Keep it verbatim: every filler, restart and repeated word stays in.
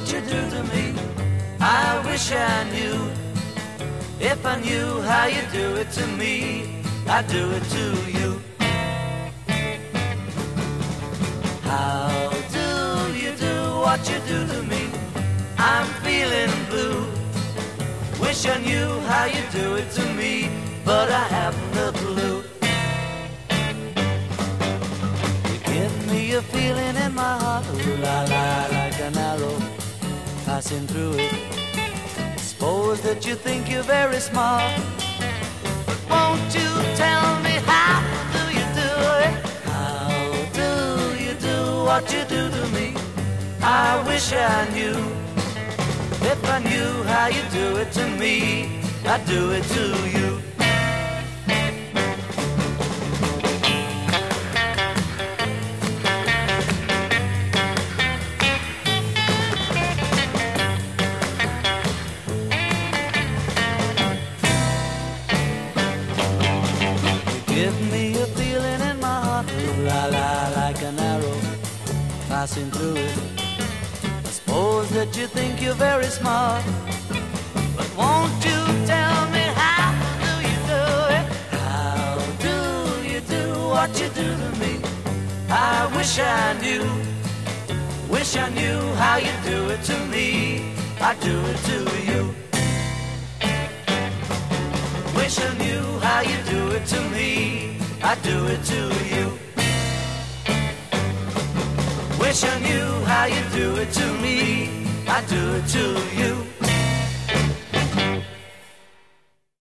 what you do to me. I wish I knew. If I knew how you do it to me, I'd do it to you. How do you do what you do to me? I'm feeling blue. Wish I knew how you do it to me, but I haven't a clue. You give me a feeling in my heart, ooh la la, like an arrow passing through it. Suppose that you think you're very smart, but won't you tell me how do you do it? How do you do what you do to me? I wish I knew. If I knew how you do it to me, I'd do it to you. Give me a feeling in my heart, ooh la la, like an arrow passing through it. I suppose that you think you're very smart, but won't you tell me how do you do it? How do you do what you do to me? I wish I knew. Wish I knew how you do it to me. I'd do it to you. Wish I knew how you do it to me. I'd do it to you. Wish I knew how you do it to me. I'd do it to you.